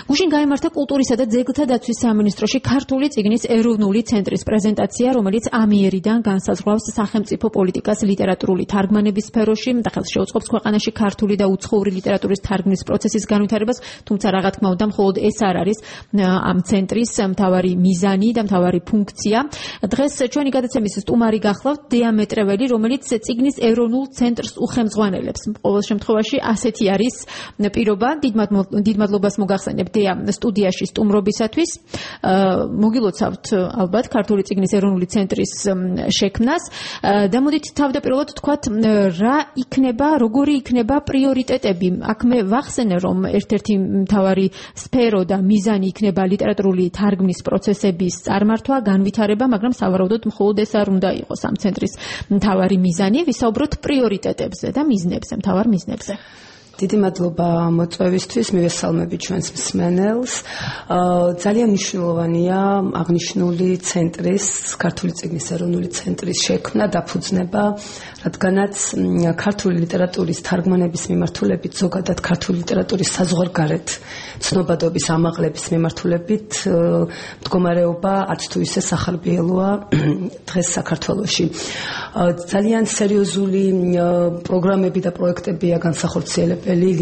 გუშინ გაიმართა კულტურისა და ძეგლთა დაცვის სამინისტროში ქართული წიგნის ეროვნული ცენტრის პრეზენტაცია, რომელიც ამიერიდან განსაზღვრავს სახელმწიფო პოლიტიკას ლიტერატურული თარგმანების სფეროში და ხელს შეუწყობს ქვეყანაში ქართული და უცხოური ლიტერატურის თარგმნის პროცესის განვითარებას, თუმცა რა თქმა უნდა, მხოლოდ ეს არ არის ამ ცენტრის მთავარი მიზანი და მთავარი ფუნქცია. დღეს ჩვენი გადაცემის სტუმარი გახლავთ დეა მეტრეველი, რომელიც წიგნის ეროვნულ ცენტრს უხელმძღვანელებს. ყოველ შემთხვევაში ასეთი არის პირობა. დიდ მადლობას მოგახსენებ დეა სტუდიაში სტუმრობისათვის. მოგილოცავთ ალბათ ქართული წიგნის ეროვნული ცენტრის შექმნას და მოდით თავდაპირველად თქვათ რა იქნება, როგორი იქნება პრიორიტეტები. აქ მე ვახსენე, რომ ერთ-ერთი მთავარი სფერო და მიზანი იქნება ლიტერატურული თარგმნის პროცესების წარმართვა, განვითარება, მაგრამ სავარაუდოდ მხოლოდ ეს არ უნდა იყოს ამ ცენტრის მთავარი მიზანი. ვისაუბროთ პრიორიტეტებზე და მიზნებზე, მთავარ მიზნებზე. დიდი მადლობა მოწვევისთვის, მივესალმები ჩვენს მსმენელს. ძალიან მნიშვნელოვანია აღნიშნული ცენტრის, ქართული წიგნის ეროვნული ცენტრის შექმნა, დაფუძნება, რადგანაც ქართული ლიტერატურის თარგმანების მიმართულებით, ზოგადად ქართული ლიტერატურის საზღვარგარეთ ცნობადობის ამაღლების მიმართულებით მდგომარეობა არც თუ ისე სახარბიელოა დღეს საქართველოში. ძალიან სერიოზული პროგრამები და პროექტებია განსახორციელებული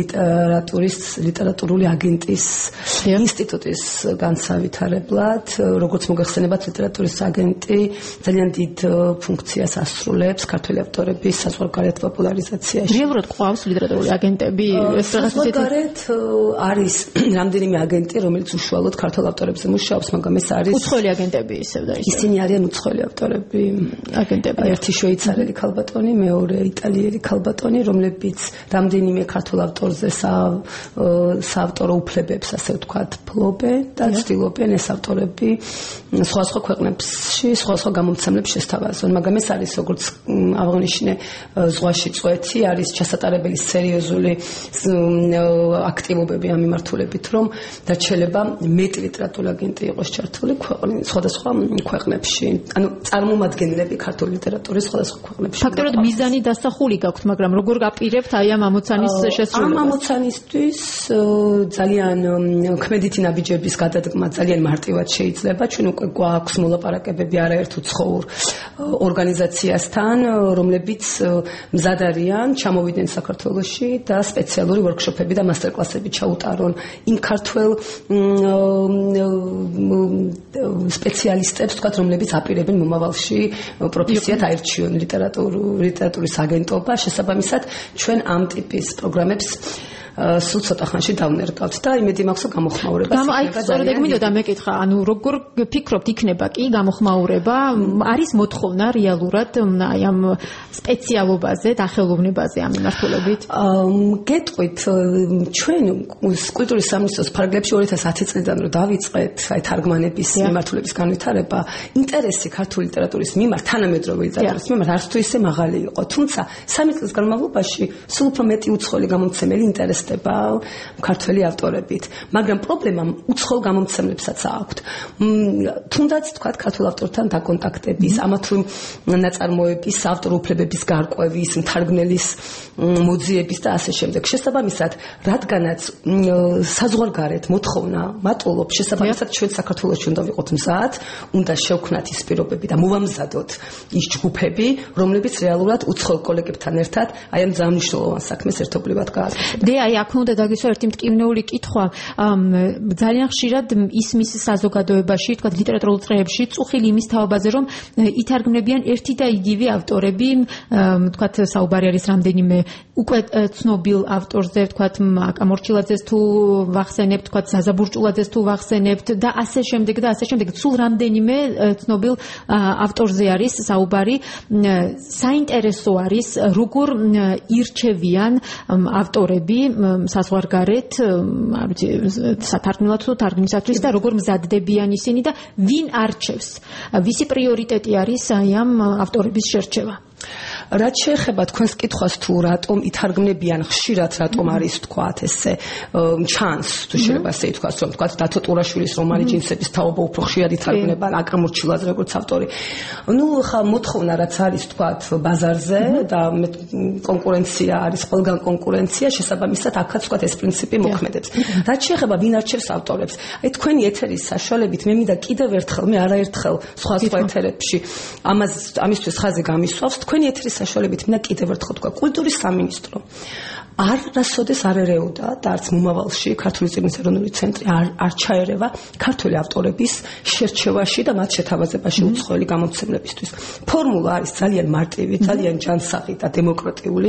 ლიტერატურული აგენტის ინსტიტუტის განსავითარებლად, როგორც მოგეხსენებათ, ლიტერატურის აგენტი ძალიან დიდ ფუნქციას ასრულებს ქართველი ავტორების საზღვარგარეთ პოპულარიზაციაში. რეალურად ყავს ლიტერატურული აგენტები? საზღვარგარეთ არის რამდენიმე აგენტი, რომელიც უშუალოდ ქართულ ავტორებზე მუშაობს, მაგრამ ეს არის უცხოელი აგენტები ისევ და ისევ. ისინი არიან უცხოელი ავტორები, აგენტები. ერთი შვეიცარიელი ქალბატონი, მეორე იტალიელი ქალბატონი, რომლებიც რამდენიმე ქართულ ავტორზე საავტორო უფლებებს, ასე ვთქვათ, ფლობენ და ცდილობენ ეს ავტორები სხვადასხვა ქვეყნებში, სხვადასხვა გამომცემლებს შესთავაზონ. მაგრამ ეს არის, როგორც აღნიშნე, ზღვაში წვეთი, არის ჩასატარებელი სერიოზული აქტივობები ამ მიმართულებით, რომ დაჩელება მეტი ლიტერატურული აგენტი იყოს ჩართული სხვადასხვა ქვეყნებში. ანუ წარმომადგენლები ქართული ლიტერატურის სხვადასხვა ქვეყნებში. ფაქტობრივად მიზანი დასახული გაქვთ, მაგრამ როგორ გაპირებთ აი ამ ამოცანის ამ ამოცანისთვის ძალიან ქმედითი ნაბიჯების გადადგმა ძალიან მარტივად შეიძლება. ჩვენ უკვე გვაქვს მოლაპარაკებები არაერთ უცხოურ ორგანიზაციასთან, რომლებიც მზად არიან ჩამოვიდნენ საქართველოში და სპეციალური ვორქშოპები და მასტერკლასები ჩაუტარონ იმ ქართველ სპეციალისტებს, თქვათ, რომლებიც აპირებენ მომავალში პროფესიად აირჩიონ ლიტერატურის აგენტობა. შესაბამისად, ჩვენ ამ ტიპის პროგრამებს სულ ცოტა ხანში დავნერგავთ და იმედი მაქვს, რომ გამოხმაურება იქნება. სწორედ ეგ მინდოდა მეკითხა, ანუ როგორ ფიქრობთ, იქნება კი გამოხმაურება, არის მოთხოვნა რეალურად აი ამ სპეციალობაზე, დახელოვნებაზე ამ მიმართულებით? გეტყვით, ჩვენ კულტურის სამინისტროს ფარგლებში 2010 წლიდან რომ დავიწყეთ აი თარგმანების მიმართულების განვითარება, ინტერესი ქართული ლიტერატურის მიმართ, თანამედროვე ლიტერატურის მიმართ არც თუ ისე მაღალი იყო. თუმცა 3 წლის განმავლობაში სულ უფრო მეტი უცხოელი გამომცემელი ინტერესდება ქართველი ავტორებით, მაგრამ პრობლემა უცხოელ გამომცემლებსაც აქვთ. თუნდაც თქვათ ქართულ ავტორთან დაკონტაქტების, ამა თუ ნაწარმოების ავტორ უფლებების გარკვევის, მთარგმნელის მოძიების და ასე შემდეგ. შესაბამისად, რადგანაც საზღვარგარეთ მოთხოვნა მატულობს, შესაბამისად ჩვენ საქართველოში უნდა ვიყოთ მზად, უნდა შევქმნათ ის პირობები და მოვამზადოთ ის ჯგუფები, რომლებიც რეალურად უცხოელ კოლეგებთან ერთად აი ამ ძალიან მნიშვნელოვან საქმეს ერთობლივად გააკეთებენ. აი აქ უნდა დაგისვა ერთი მტკივნეული კითხვა. ძალიან ხშირად ისმის საზოგადოებაში, თქვათ ლიტერატურულ წრეებში, წუხილი იმის თაობაზე, რომ ითარგმნებიან ერთი და იგივე ავტორები, თქვათ საუბარი არის რამდენიმე უკვე ცნობილ ავტორზე, თქვათ აკამორჩილაძეს თუ ვახსენებთ, თქვათ ზაზაბურჭულაძეს თუ ვახსენებთ და ასე შემდეგ და ასე შემდეგ. სულ რამდენიმე ცნობილ ავტორზე არის საუბარი. საინტერესო არის როგორ ირჩევიან ავტორები საზღვარგარეთ, არ ვიცი, სათარგმნელად თუ თარგმნისათვის და როგორ მზადდებიან ისინი და ვინ არჩევს? ვისი პრიორიტეტი არის აი ამ ავტორების შერჩევა? რაც შეეხება თქვენს კითხვას თუ რატომ ითარგმნებიან ხშირად რატომ არის თქვათ ესე ჩანს თუ შეიძლება ასე ითქვას რომ თქვათ დათო ტურაშვილის რომანი ჯინსების თაობა უფრო ხშირად ითარგმნება აკრმურჩილაძე როგორც ავტორი ნუ ხა მოთხოვნა რაც არის თქვათ ბაზარზე და კონკურენცია არის ყველგან კონკურენცია შესაბამისად აქაც თქვათ ეს პრინციპი მოქმედებს რაც შეეხება ვინ არჩევს ავტორებს აი თქვენი ეთერის საშუალებით მე მინდა კიდევ ერთხელ მე არაერთხელ სხვა ეთერებში ამისთვის ხაზი გამისვავს თქვენი ეთერის საშუალებით მინდა კიდევ ერთხელ თქვა კულტურის სამინისტრო არასოდეს არ ერეოდა და არც მომავალში ქართული წიგნის ეროვნული ცენტრი არ ჩაერევა ქართული ავტორების შერჩევაში და მათ შეთავაზებაში უცხოელი გამომცემლებისთვის ფორმულა არის ძალიან მარტივი ძალიან ჯანსაღი და დემოკრატიული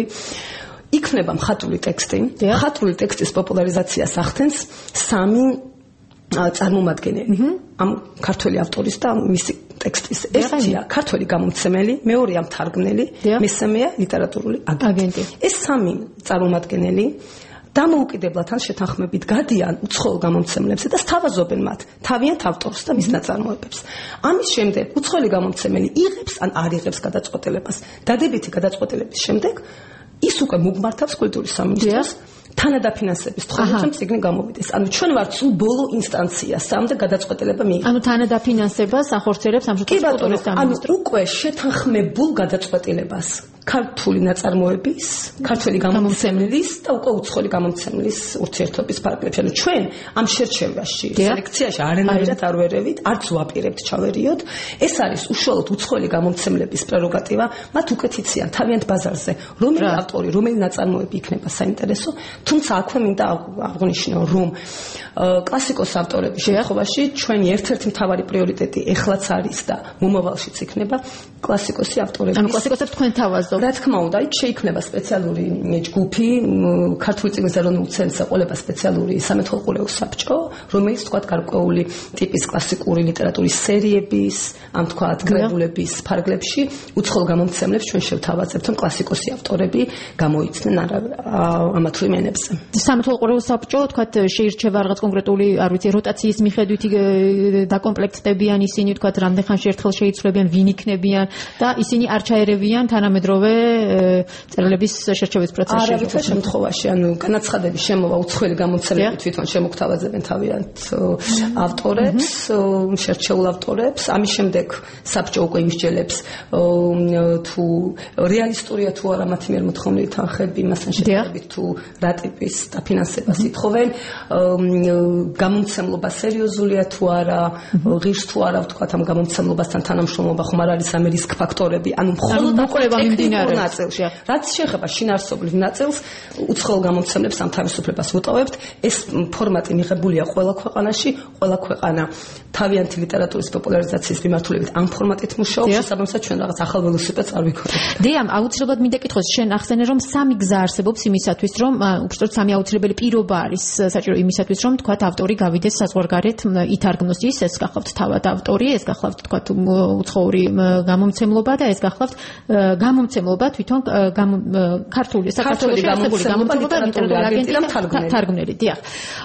იქნება მხატვრული ტექსტი მხატვრული ტექსტის პოპულარიზაციას ახდენს სამი წარმომადგენელი ამ ქართული ავტორის და მისი ტექსტის ერთია ქართული გამომცემელი მეორეა მთარგმნელი მესამეა ლიტერატურული აგენტი ეს სამი წარმომადგენელი დამოუკიდებლად ან შეთანხმებით გადიან უცხოელ გამომცემლებსა და სთავაზობენ მათ თავიანთ ავტორს და მის ნაწარმოებებს ამის შემდეგ უცხოელი გამომცემელი იღებს ან არ იღებს გადაწყვეტილებას დადებითი გადაწყვეტილების შემდეგ ის უკვე მოგმართავს კულტურის სამინისტროს თანადაფინანსების თხოვნით რომ წიგნი გამოვიდეს. ანუ ჩვენ ვართ სულ ბოლო ინსტანცია, სამდე გადაწყვეტილება მიიღება. ანუ თანადაფინანსებას ახორციელებს ამ შემთხვევაში კულტურის სამინისტრო. ანუ უკვე შეთანხმებულ გადაწყვეტილებას ქართული ნაწარმოების, ქართული გამომცემლის და უკვე უცხოელი გამომცემლის ურთიერთობის ფარგლებში. ანუ ჩვენ ამ შერჩევაში, სელექციაში არანაირად არ ვერევით, არც ვაპირებთ ჩავერიოთ. ეს არის უშუალოდ უცხოელი გამომცემლების პრეროგატივა, მათ უკეთ იციან თავიანთ ბაზარზე, რომელი ავტორი, რომელი ნაწარმოები იქნება საინტერესო. თუმცა აქვე მინდა აღვნიშნო, რომ კლასიკოს ავტორების შემთხვევაში ჩვენი ერთ-ერთი მთავარი პრიორიტეტი ეხლაც არის და მომავალშიც იქნება კლასიკოსი ავტორები. ანუ კლასიკოსებს თქვენ თავაზობთ. რა თქმა უნდა, იქ შეიქმნება სპეციალური ჯგუფი, ქართული წიგნის ეროვნულ ცენტრს ეყოლება სპეციალური სამეთვალყურეო საბჭო, რომელიც თქვათ გარკვეული ტიპის კლასიკური ლიტერატურის სერიების, ამ თქვათ კრებულების ფარგლებში უცხოელ გამომცემლებს ჩვენ შევთავაზებთ, რომ კლასიკოსი ავტორები გამოიცნენ ამა თუ იმ ენებზე. სამეთვალყურეო საბჭო თქვათ შეირჩევა რაღაც კონკრეტული, არ ვიცი, როტაციის მიხედვით დაკომპლექტდებიან ისინი, თქვათ რამდენ ხანში ერთხელ შეიცვლებიან, ვინ იქნებიან და ისინი არ ჩაერევიან თანამედროვე წერილების შერჩევის პროცესში. არავითარ შემთხვევაში, ანუ განაცხადების შემოვა უცხოელი გამომცემლები თვითონ შემოგთავაზებენ თავიანთ ავტორებს, შერჩეულ ავტორებს. ამის შემდეგ საბჭო უკვე იმსჯელებს თუ რეალისტურია თუ არა მათი მიერ მოთხოვნილი თანხები, მასთან შედარებით თუ რა ტიპის დაფინანსებას ითხოვენ, გამომცემლობა სერიოზულია თუ არა, ღირს თუ არა ვთქვათ ამ გამომცემლობასთან თანამშრომლობა ხომ არ არის ამ რისკ ფაქტორები, ანუ მხოლოდ მოკლება მიმდინარეობს. რაც შეეხება შინაარსობრივ ნაწილს, უცხოელ გამომცემლებს ამ თავისუფლებას ვუტოვებთ. ეს ფორმატი მიღებულია ყველა ქვეყანაში, ყველა ქვეყანა თავიანთი ლიტერატურის პოპულარიზაციის მიმართულებით ამ ფორმატით მუშაობს, შესაბამისად ჩვენ რაღაც ახალ ველოსიპედს არ ვიქონებთ. დიამ, აუცილებლად მინდა კითხოს, შენ ახსენე რომ სამი გზა არსებობს იმისათვის, რომ უბრალოდ სამი აუცილებელი პირობა არის საჭირო იმისათვის, რომ თქვათ ავტორი გავიდეს საზღვარგარეთ, ითარგმნოს ის, ეს გახლავთ თავად ავტორი, ეს გახლავთ თქვათ უცხოური გამომცემლობა და ეს გახლავთ გამომცემლობა თვითონ ქართული საქართველოს არსებული გამომცემლობა ლიტერატურული აგენტი და თარგმნელი. დიახ.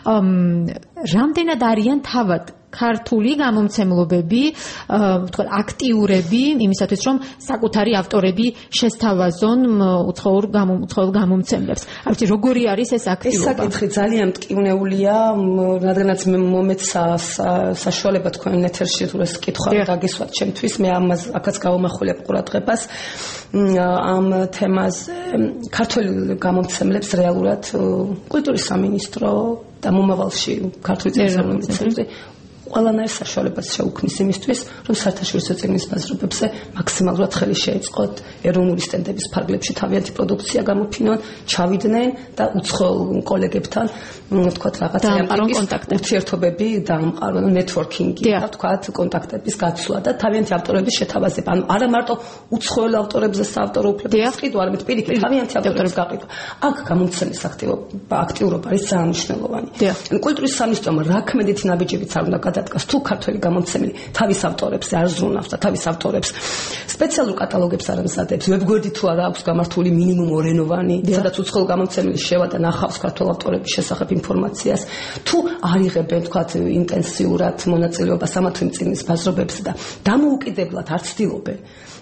რამდენად არიან თავად ქართული გამომცემლობები, ვთქვათ, აქტიურები იმისათვის, რომ საკუთარი ავტორები შესთავაზონ უცხოურ გამომცემლებს. არ ვიცი, როგორი არის ეს აქტიურობა? ეს საკითხი ძალიან მტკივნეულია, რადგანაც მე მომეცა საშუალება თქვენ ეთერში თუ ეს კითხვა გაგისვათ ჩემთვის, მე ამას აქაც გავამახვილებ ყურადღებას ამ თემაზე. ქართული გამომცემლებს რეალურად კულტურის სამინისტრო და მომავალში ქართული წიგნის ეროვნული ცენტრი ყველანაირ საშუალებას შეუქმნის იმისთვის, რომ საერთაშორისო წიგნის ბაზრობებზე მაქსიმალურად ხელი შეეწყოთ ეროვნული სტენდების ფარგლებში თავიანთი პროდუქცია გამოფინონ, ჩავიდნენ და უცხოელ კოლეგებთან, ვთქვათ, რაღაც ურთიერთობები დაამყარონ, ნეტვორკინგი, ვთქვათ, კონტაქტების გაცვლა და თავიანთი ავტორების შეთავაზება. ანუ არა მარტო უცხოელ ავტორებზე საავტორო უფლებების ყიდვა, არამედ პირიქით თავიანთი ავტორების გაყიდვა. აქ გამომცემლის აქტიურობა არის ძალიან მნიშვნელოვანი. კულტურის სამინისტრომ რა ქმედითი ნაბიჯებიც არ უნდა გადადგას თუ ქართველი გამომცემელი თავის ავტორებს არ ზრუნავს და თავის ავტორებს სპეციალურ კატალოგებს არ ამზადებს, ვებგვერდი თუ არა აქვს გამართული მინიმუმ ორენოვანი, სადაც უცხოელ გამომცემელი შევა და ნახავს ქართველ ავტორების შესახებ ინფორმაციას, თუ არ იღებენ თქვათ ინტენსიურად მონაწილეობას ამა თუ იმ წიგნის ბაზრობებზე და დამოუკიდებლად არ ცდილობენ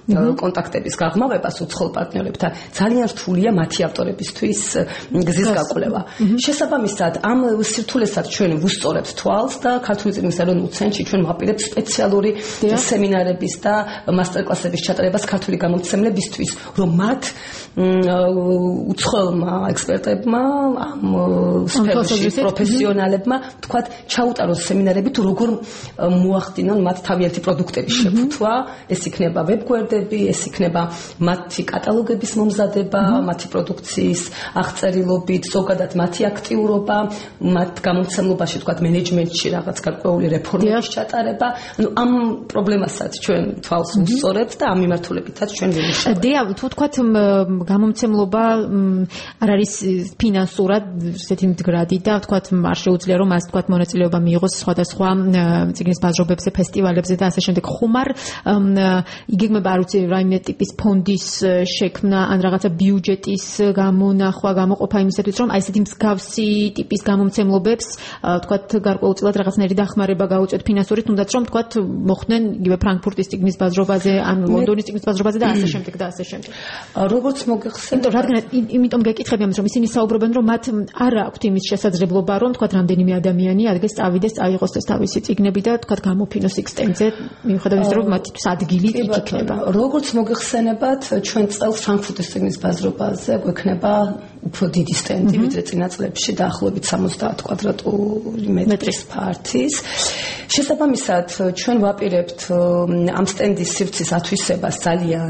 კონტაქტების გაღრმავებას უცხოელ პარტნიორებთან ძალიან რთულია მათი ავტორებისთვის გზის გაკვლევა. შესაბამისად, ამ სირთულესაც ჩვენ ვუსწორებთ თვალს და ქართული წიგნის ეროვნულ ცენტრში ჩვენ ვაპირებთ სპეციალური სემინარების და მასტერკლასების ჩატარებას ქართული გამომცემლებისთვის, რომ მათ უცხოელმა ექსპერტებმა, ამ სფეროში პროფესიონალებმა, თქვათ, ჩაუტარონ სემინარები თუ როგორ მოახდინონ მათ თავიანთი პროდუქტების შეფუთვა, ეს იქნება ვებგვერდები, ეს იქნება მათი კატალოგების მომზადება, მათი პროდუქციის აღწერილობით, ზოგადად მათი აქტიურობა, მათ გამომცემლობაში, თქვათ, მენეჯმენტში რაღაც გარკვეული რეფორმების ჩატარება. ანუ ამ პრობლემასაც ჩვენ თვალს ვუსწორებთ და ამ მიმართულებითაც ჩვენ ვიმუშავებთ. დია, თუ თქვათ გამომცემლობა არ არის ფინანსურად ესეთი მდგრადი და თქვათ არ შეუძლია რომ მას თქვათ მონაწილეობა მიიღოს სხვადასხვა წიგნის ბაზრობებზე, ფესტივალებზე და ასე შემდეგ. ხომ არ იგეგმება არ ვიცი რაიმე ტიპის ფონდის შექმნა ან რაღაცა ბიუჯეტის გამონახვა, გამოყოფა იმისათვის რომ აი ესეთი მსგავსი ტიპის გამომცემლობებს თქვათ გარკვეულწილად რაღაცნაირი დახმარება გაუწიოთ ფინანსური, თუნდაც რომ თქვათ მოხდნენ იგივე ფრანკფურტის წიგნის ბაზრობაზე ან ლონდონის წიგნის ბაზრობაზე და ასე შემდეგ და ასე შემდეგ. როგორც მოგეხსენებათ, რადგან იმიტომ გეკითხები ამას, რომ ისინი საუბრობენ, რომ მათ არ აქვთ იმის შესაძლებლობა, რომ თქვათ რამდენიმე ადამიანი ადგეს წავიდეს, წაიღოს ეს თავისი წიგნები და თქვათ გამოფინოს იქ სტენდზე, მიუხედავად იმისა, რომ მათთვის ადგილი იქ იქნება. როგორც მოგეხსენებათ, ჩვენ წელს ფრანკფურტის წიგნის ბაზრობაზე გვექნება უფრო დიდი სტენდი, ვიდრე წინა წლებში, დაახლოებით 70 კვადრატული მეტრის ფართის. შესაბამისად, ჩვენ ვაპირებთ ამ სტენდის სივრცის ათვისებას ძალიან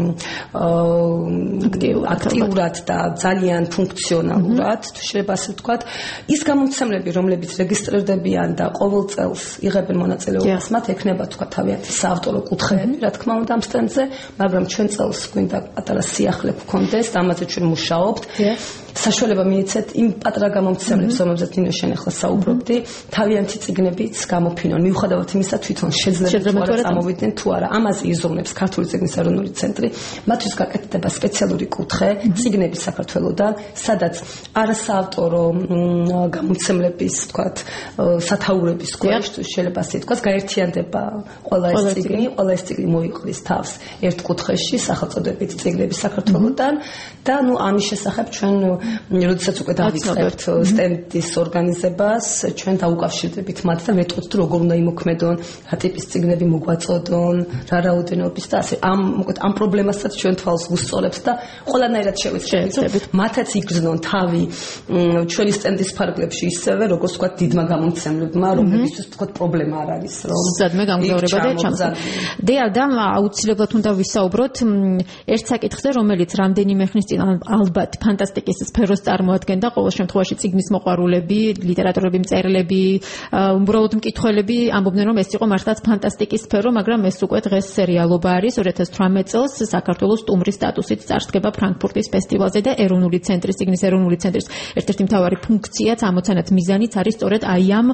აქტიურად და ძალიან ფუნქციონალურად, თუ შეიძლება ასე ვთქვათ, ის გამომცემლები, რომლებიც რეგისტრირდებიან და ყოველ წელს იღებენ მონაწილეობას, მათ ექნება თქვა თავიანთი საავტორო კუთხეები, რა თქმა უნდა, ამ სტენდზე, მაგრამ ჩვენ წელს გვინდა პატარა სიახლე გქონდეს და ამაზე ჩვენ მუშაობთ. საშუალება მიეცეთ იმ პატარა გამომცემლებს, რომლებზეც ნინო შენ ახლა საუბრობდი, თავიანთი წიგნებიც გამოფინონ. მიუხედავად იმისა, თვითონ შეძლებენ თუ არა წამოვიდნენ თუ არა. ამაზე იზრუნებს ქართული წიგნის ეროვნული ცენტრი. მათთვის გაკეთდება სპეციალური კუთხე წიგნების საქართველოსთან, სადაც არასაავტორო გამომცემლების, თქვათ, სათაურების ქვეშ, შეიძლება ასე ვთქვათ, გაერთიანდება ყველა ეს წიგნი მოიყრის თავს ერთ კუთხეში სახელწოდებით წიგნების საქართველოსთან და ნუ ამის შესახებ ჩვენ როდესაც უკვე დავიწყებთ სტენდის ორგანიზებას, ჩვენ დაუკავშირდებით მათ და ვეტყობთ თუ როგორ უნდა იმოქმედონ, რა ტიპის წიგნები მოგვაწოდონ, რა რაოდენობის და ასე. ამ პრობლემასაც ჩვენ თვალს ვუსწორებთ და ყველანაირად შევეცდებით. მათაც იგრძნონ თავი ჩვენი სტენდის ფარგლებში ისევე, როგორც ვთქვათ, დიდმა გამომცემლებმა, რომლებისთვის ვთქვათ პრობლემა არ არის, რომ სადმე გამგზავრება და ჩამწვა. დია და აუცილებლად უნდა ვისაუბროთ ერთ საკითხზე, რომელიც რამდენიმე ხნის წინ ალბათ ფანტასტიკის სფეროს წარმოადგენდა, ყოველ შემთხვევაში წიგნის მოყვარულები, ლიტერატორები, მწერლები, უბრალოდ მკითხველები ამბობდნენ, რომ ეს იყო მართლაც ფანტასტიკის სფერო, მაგრამ ეს უკვე დღეს სერიალობა არის. 2018 წელს საქართველოს სტუმრის სტატუსით წარსდგება ფრანკფურტის ფესტივალზე და ეროვნული ცენტრის, წიგნის ეროვნული ცენტრის ერთ-ერთი მთავარი ფუნქციაც, ამოცანაც მიზანიც არის სწორედ აი ამ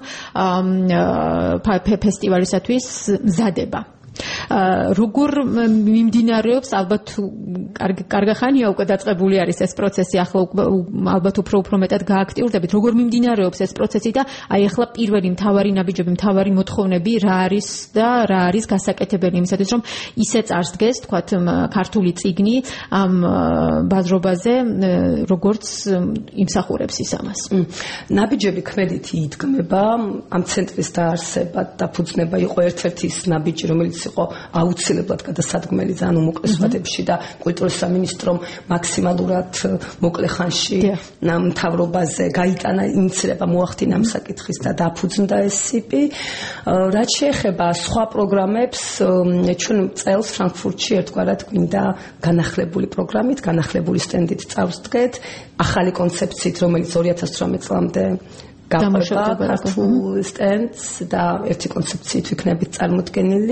ფესტივალისათვის მზადება. როგორ მიმდინარეობს, ალბათ კარგი ხანია უკვე დაწყებული არის ეს პროცესი, ახლა ალბათ უფრო მეტად გააქტიურდებით, როგორ მიმდინარეობს ეს პროცესი და აი ახლა პირველი მთავარი ნაბიჯები, მთავარი მოთხოვნები რა არის და რა არის გასაკეთებელი იმისათვის, რომ ისე წარსდგეს, თქვათ, ქართული წიგნი ამ ბაზრობაზე, როგორც იმსახურებს ის ამას. ნაბიჯები ქმედითი იდგმება, ამ ცენტრის დაარსება და ფუძნება იყო ერთ-ერთი ის ნაბიჯი, რომელიც იყო აუცილებლად გადასადგმელი ძალიან უმოკლე ვადებში და კულტურის სამინისტრომ მაქსიმალურად მოკლე ხანში მთავრობაზე გაიტანა ინიციატივა მოახდინა ამ საკითხის და დაფუძნდა ეს სიპი. რაც შეეხება სხვა პროგრამებს, ჩვენ წელს ფრანკფურტში ერთგვარად გვინდა განახლებული პროგრამით, განახლებული სტენდით წავსდგეთ, ახალი კონცეფციით, რომელიც 2018 წლამდე გამოშვება ქართულ სტენდს და ერთი კონცეფციით ვიქნებით წარმოდგენილი.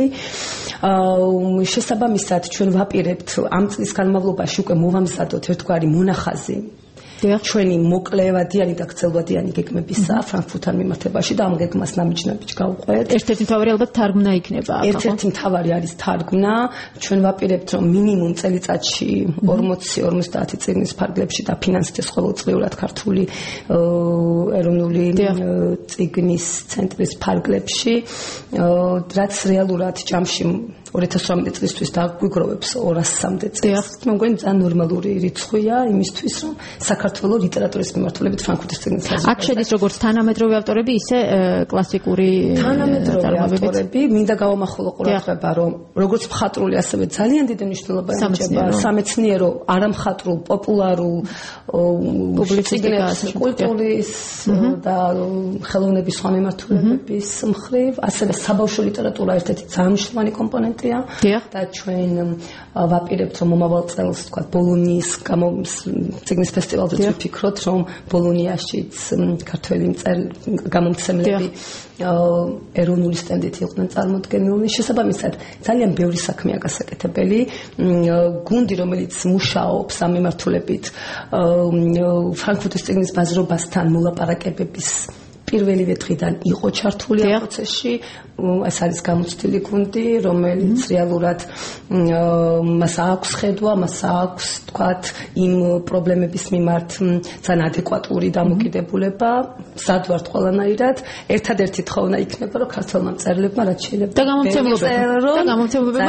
შესაბამისად, ჩვენ ვაპირებთ ამ წლის განმავლობაში უკვე მოვამზადოთ ერთგვარი მონახაზი ჩვენი მოკლევადიანი და გრძელვადიანი გეგმებისა ფრანკფურტთან მიმართებაში და ამ გეგმას ნაბიჯ გავუყვეთ. ერთ-ერთი მთავარი ალბათ თარგმნა იქნება. ერთ-ერთი მთავარი არის თარგმნა. ჩვენ ვაპირებთ, რომ მინიმუმ წელიწადში 40-50 წიგნის ფარგლებში დაფინანსდეს ყოველწლიურად ქართული ეროვნული წიგნის ცენტრის ფარგლებში, რაც რეალურად ჯამში 2018 წლისთვის დაგვიგროვებს 200-მდე წელს. მე მგონი ძალიან ნორმალური რიცხვია იმისთვის, რომ საქართველოს ლიტერატურის მიმართულებით ფრანკფურტის წიგნის საზოგადოება. აქ შედის როგორც თანამედროვე ავტორები, ისე კლასიკური ავტორები. მინდა გავამახვილო ყურადღება, რომ როგორც მხატვრული, ასევე ძალიან დიდი მნიშვნელობა ენიჭება სამეცნიერო, არამხატვრულ, პოპულარულ პუბლიცისტიკის, კულტურის და ხელოვნების სხვა მიმართულებების მხრივ, ასევე საბავშვო ლიტერატურა ერთ-ერთი ძალიან მნიშვნელოვანი კომპონენტია და ჩვენ ვაპირებთ, რომ მომავალ წელს, თქვა, ბოლონიის წიგნის ფესტივალზე ვფიქროთ, რომ ბოლონიაშიც ქართველი გამომცემლები ეროვნული სტენდით იყვნენ წარმოდგენილნი. შესაბამისად, ძალიან ბევრი საქმეა გასაკეთებელი. გუნდი, რომელიც მუშაობს ამ მიმართულებით, ფრანკფურტის წიგნის ბაზრობასთან მოლაპარაკებების პირველივე დღიდან იყო ჩართული ამ პროცესში. ეს არის გამოცდილი გუნდი, რომელიც რეალურად მას აქვს ხედვა, მას აქვს, თქვათ, იმ პრობლემების მიმართ ძალიან ადეკვატური დამოკიდებულება, sad ვართ ყველანაირად. ერთადერთი თხოვნა იქნება, რომ ქართველმა მწერლებმა რაც შეიძლება და გამომცემლებმა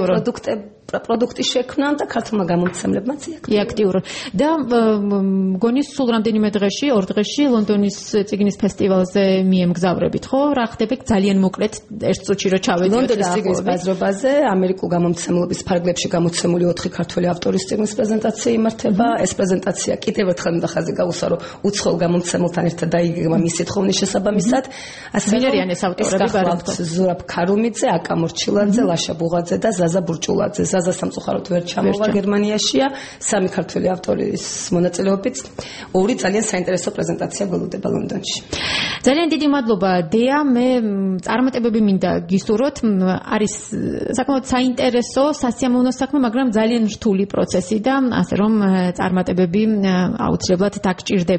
პროდუქტი შექმნან და ქართულმა გამომცემლებმაც აქტიურად. და მგონი სულ რამდენიმე დღეში, 2 დღეში ლონდონის წიგნის ფესტივალზე მიემგზავრებით, ხო? რა ხდება ძალიან მოკლედ ერთ წუთში რო ჩავედით ლონდონის წიგნის ბაზრობაზე, ამერიკულ გამომცემლობის ფარგლებში გამოცემული 4 ქართველი ავტორის წიგნის პრეზენტაცია იმართება. ეს პრეზენტაცია კიდევ ერთხელ უნდა ხაზი გავუსვა, რომ უცხოელ გამომცემელთან ერთად დაიგეგმა მისი თხოვნის შესაბამისად. ასე ვინერიან ეს ავტორები ბარემ ზურაბ ქარუმიძე, აკა მორჩილაძე, ლაშა ბუღაძე და ზაზა ბურჭულაძე. ზაზა სამწუხაროდ ვერ ჩამოვა, გერმანიაშია. 3 ქართველი ავტორის მონაწილეობით 2 ძალიან საინტერესო პრეზენტაცია გველოდება ლონდონში. ძალიან დიდი მადლობა დეა, მე წარმატებები მინდა გისურვოთ. არის საკმაოდ საინტერესო, სასიამოვნო საქმე, მაგრამ ძალიან რთული პროცესი და ასე რომ წარმატებები აუცილებლად დაგჭირდება.